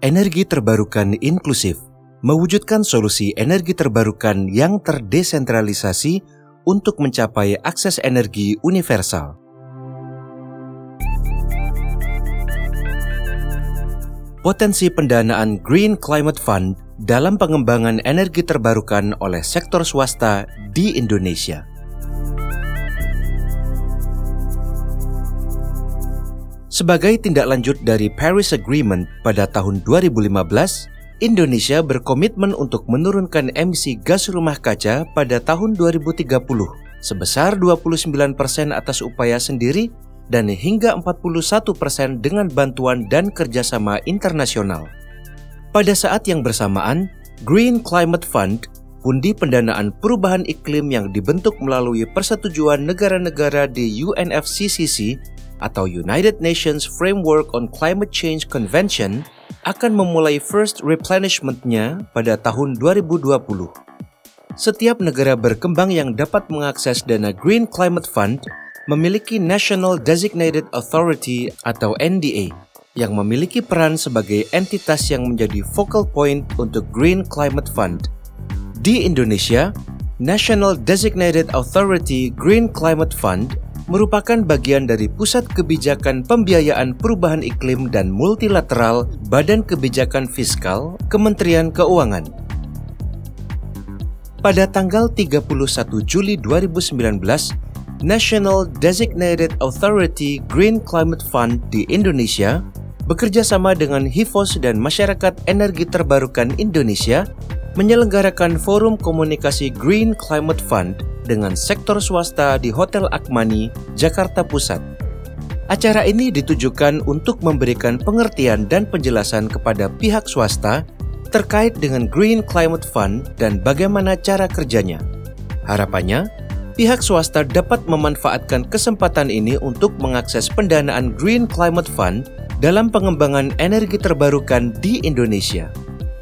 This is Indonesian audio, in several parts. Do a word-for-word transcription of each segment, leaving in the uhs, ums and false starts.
Energi terbarukan inklusif mewujudkan solusi energi terbarukan yang terdesentralisasi untuk mencapai akses energi universal. Potensi pendanaan Green Climate Fund dalam pengembangan energi terbarukan oleh sektor swasta di Indonesia. Sebagai tindak lanjut dari Paris Agreement pada tahun dua ribu lima belas, Indonesia berkomitmen untuk menurunkan emisi gas rumah kaca pada tahun dua ribu tiga puluh sebesar dua puluh sembilan persen atas upaya sendiri dan hingga empat puluh satu persen dengan bantuan dan kerjasama internasional. Pada saat yang bersamaan, Green Climate Fund, pundi pendanaan perubahan iklim yang dibentuk melalui persetujuan negara-negara di U N F C C C atau United Nations Framework on Climate Change Convention, akan memulai first replenishment-nya pada tahun dua ribu dua puluh. Setiap negara berkembang yang dapat mengakses dana Green Climate Fund memiliki National Designated Authority atau N D A yang memiliki peran sebagai entitas yang menjadi focal point untuk Green Climate Fund. Di Indonesia, National Designated Authority Green Climate Fund merupakan bagian dari Pusat Kebijakan Pembiayaan Perubahan Iklim dan Multilateral Badan Kebijakan Fiskal Kementerian Keuangan. Pada tanggal tiga puluh satu Juli dua ribu sembilan belas, National Designated Authority Green Climate Fund di Indonesia bekerja sama dengan Hivos dan Masyarakat Energi Terbarukan Indonesia menyelenggarakan forum komunikasi Green Climate Fund dengan sektor swasta di Hotel Akmani, Jakarta Pusat. Acara ini ditujukan untuk memberikan pengertian dan penjelasan kepada pihak swasta terkait dengan Green Climate Fund dan bagaimana cara kerjanya. Harapannya, pihak swasta dapat memanfaatkan kesempatan ini untuk mengakses pendanaan Green Climate Fund dalam pengembangan energi terbarukan di Indonesia.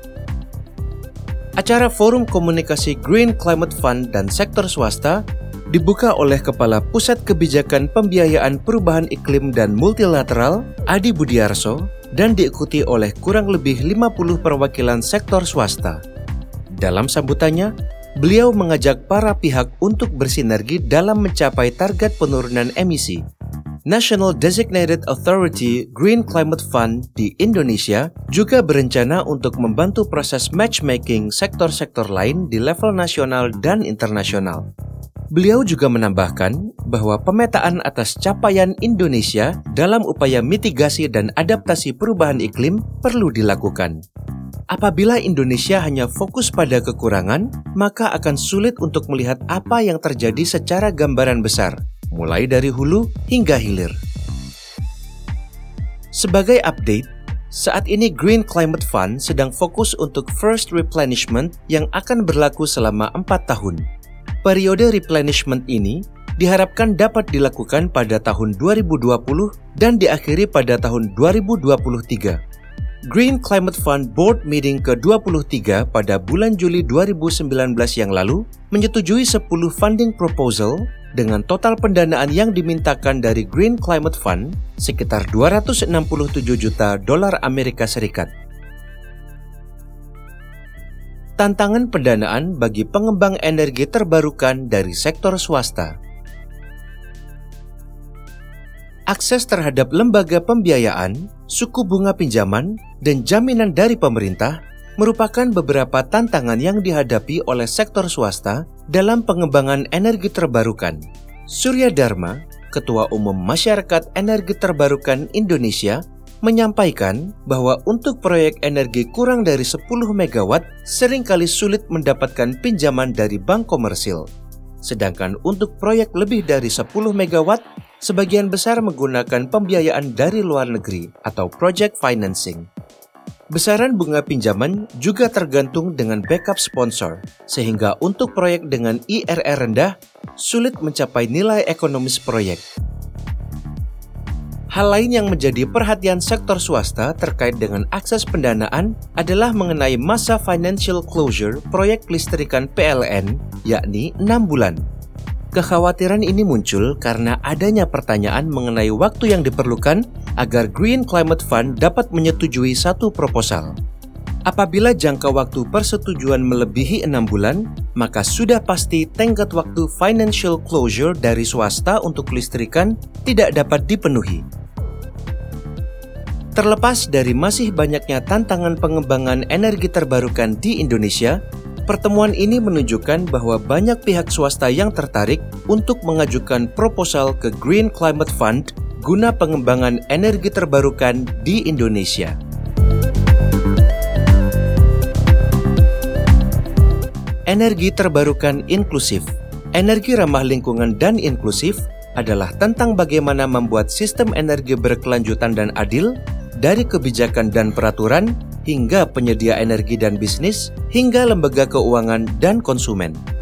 Acara Forum Komunikasi Green Climate Fund dan sektor swasta dibuka oleh Kepala Pusat Kebijakan Pembiayaan Perubahan Iklim dan Multilateral, Adi Budiarso, dan diikuti oleh kurang lebih lima puluh perwakilan sektor swasta. Dalam sambutannya, beliau mengajak para pihak untuk bersinergi dalam mencapai target penurunan emisi. National Designated Authority Green Climate Fund di Indonesia juga berencana untuk membantu proses matchmaking sektor-sektor lain di level nasional dan internasional. Beliau juga menambahkan bahwa pemetaan atas capaian Indonesia dalam upaya mitigasi dan adaptasi perubahan iklim perlu dilakukan. Apabila Indonesia hanya fokus pada kekurangan, maka akan sulit untuk melihat apa yang terjadi secara gambaran besar, mulai dari hulu hingga hilir. Sebagai update, saat ini Green Climate Fund sedang fokus untuk first replenishment yang akan berlaku selama empat tahun. Periode replenishment ini diharapkan dapat dilakukan pada tahun dua ribu dua puluh dan diakhiri pada tahun dua ribu dua puluh tiga. Green Climate Fund Board Meeting ke dua puluh tiga pada bulan Juli dua ribu sembilan belas yang lalu menyetujui sepuluh funding proposal dengan total pendanaan yang dimintakan dari Green Climate Fund sekitar dua ratus enam puluh tujuh juta dolar Amerika Serikat. Tantangan pendanaan bagi pengembang energi terbarukan dari sektor swasta. Akses terhadap lembaga pembiayaan, suku bunga pinjaman, dan jaminan dari pemerintah merupakan beberapa tantangan yang dihadapi oleh sektor swasta dalam pengembangan energi terbarukan. Surya Dharma, Ketua Umum Masyarakat Energi Terbarukan Indonesia, menyampaikan bahwa untuk proyek energi kurang dari sepuluh megawatt seringkali sulit mendapatkan pinjaman dari bank komersil. Sedangkan untuk proyek lebih dari sepuluh megawatt, sebagian besar menggunakan pembiayaan dari luar negeri atau project financing. Besaran bunga pinjaman juga tergantung dengan backup sponsor, sehingga untuk proyek dengan I R R rendah, sulit mencapai nilai ekonomis proyek. Hal lain yang menjadi perhatian sektor swasta terkait dengan akses pendanaan adalah mengenai masa financial closure proyek listrikan P L N, yakni enam bulan. Kekhawatiran ini muncul karena adanya pertanyaan mengenai waktu yang diperlukan agar Green Climate Fund dapat menyetujui satu proposal. Apabila jangka waktu persetujuan melebihi enam bulan, maka sudah pasti tenggat waktu financial closure dari swasta untuk kelistrikan tidak dapat dipenuhi. Terlepas dari masih banyaknya tantangan pengembangan energi terbarukan di Indonesia, pertemuan ini menunjukkan bahwa banyak pihak swasta yang tertarik untuk mengajukan proposal ke Green Climate Fund guna pengembangan energi terbarukan di Indonesia. Energi terbarukan inklusif. Energi ramah lingkungan dan inklusif adalah tentang bagaimana membuat sistem energi berkelanjutan dan adil, dari kebijakan dan peraturan, hingga penyedia energi dan bisnis, hingga lembaga keuangan dan konsumen.